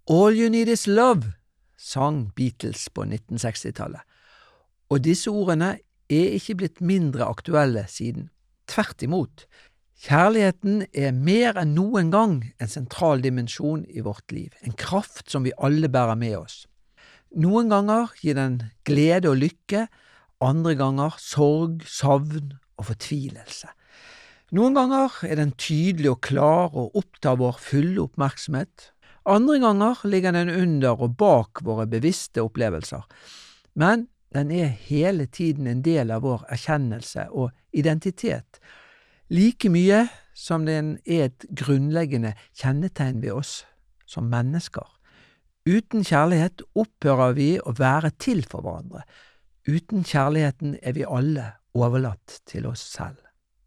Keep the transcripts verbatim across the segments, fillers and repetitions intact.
All You Need Is Love, sang Beatles på nitten seksti-tallet. Og disse ordene er ikke blitt mindre aktuelle siden. Tvert imot. Kjærligheten er mer enn noen gang en sentral dimensjon i vårt liv, en kraft som vi alle bærer med oss. Noen ganger gir den glede og lykke, andre ganger sorg, savn og fortvilelse. Noen ganger er den tydelig og klar og opptar vår fulle oppmerksomhet. Andre ganger ligger den under og bak våre bevisste opplevelser, men den er hele tiden en del av vår erkjennelse og identitet, like mye som den er et grunnleggende kjennetegn ved oss som mennesker. Uten kjærlighet opphører vi å være til for hverandre. Uten kjærligheten er vi alle overlatt til oss selv.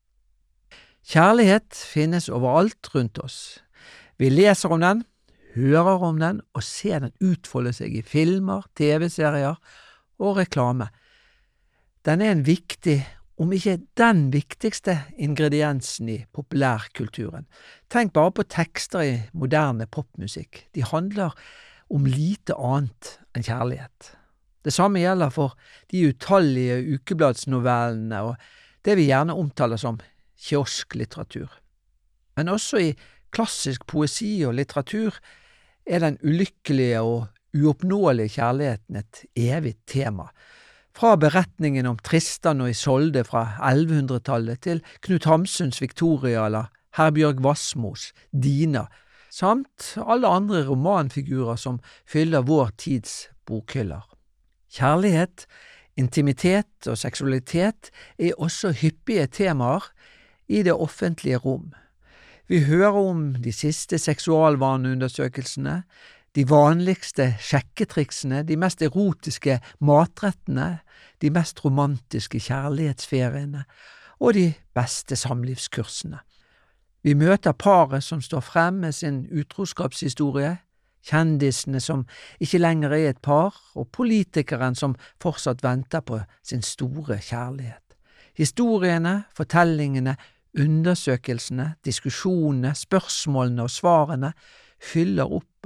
Kjærlighet finnes overalt rundt oss. Vi leser om den, hører om den og ser den utfolde seg i filmer, tv-serier og reklame. Den er en viktig, om ikke den viktigste ingrediensen i populærkulturen. Tenk bare på tekster i moderne popmusikk. De handler om lite annet enn kjærlighet. Det samme gjelder for de utallige ukebladsnovellene og det vi gjerne omtaler som kiosklitteratur. Men også i klassisk poesi og litteratur er den ulykkelige og uoppnåelige kjærligheten et evig tema. Fra beretningen om Tristan og Isolde fra ellevehundretallet til Knut Hamsuns Victoria eller Herbjørg Wassmos Dina, samt alle andre romanfigurer som fyller vår tids bokhyller. Kjærlighet, intimitet og seksualitet er også hyppige temaer i det offentlige rom. Vi hører om de siste seksualvaneundersøkelsene, de vanligste sjekketriksene, de mest erotiske matrettene, de mest romantiske kjærlighetsferiene og de beste samlivskursene. Vi møter paret som står frem med sin utroskapshistorie, kjendisene som ikke lenger er et par, og politikeren som fortsatt venter på sin store kjærlighet. Historiene, fortellingene, undersøkelsene, diskusjonene, spørsmålene og svarene fyller opp